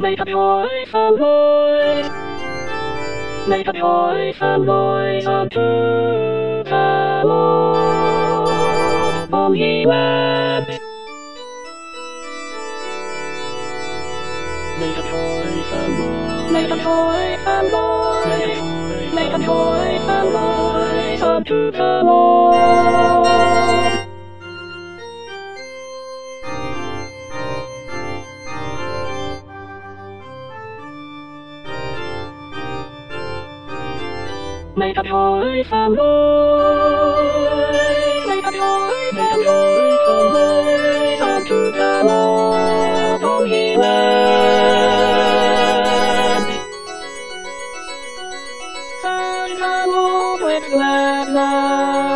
Make a joyful noise. Make a joyful noise unto the Lord, all ye lands. Make a joyful noise. Make a joyful noise. Make a joyful noise unto the Lord. Make a joyful noise. Make a joyful noise unto the Lord, all ye lands. Serve the Lord with gladness.